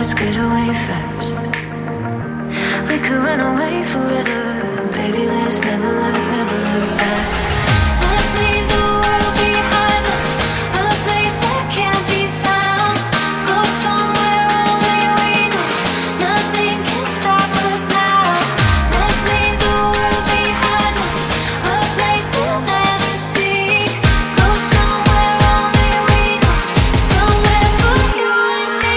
let's get away fast. We could run away forever. Baby, let's never look back. Let's leave the world behind us, a place that can't be found. Go somewhere only we know, nothing can stop us now. Let's leave the world behind us, a place they'll never see. Go somewhere only we know, somewhere for you and me.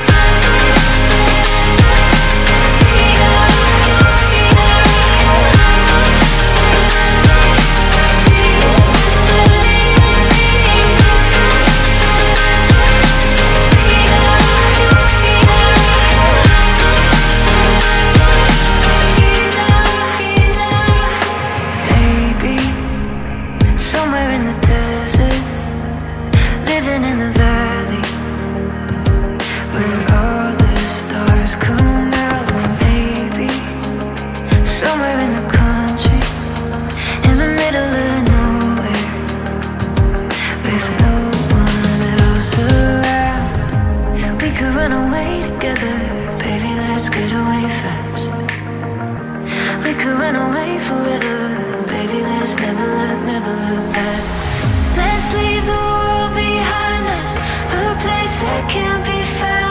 Maybe somewhere in the desert, living in the valley, where all the stars come out. Or maybe somewhere in the country, in the middle of nowhere, with no one else around. We could run away together, baby, let's get away fast. We could run away forever, baby, let's never look back. Let's leave the world behind us, a place that can't be found.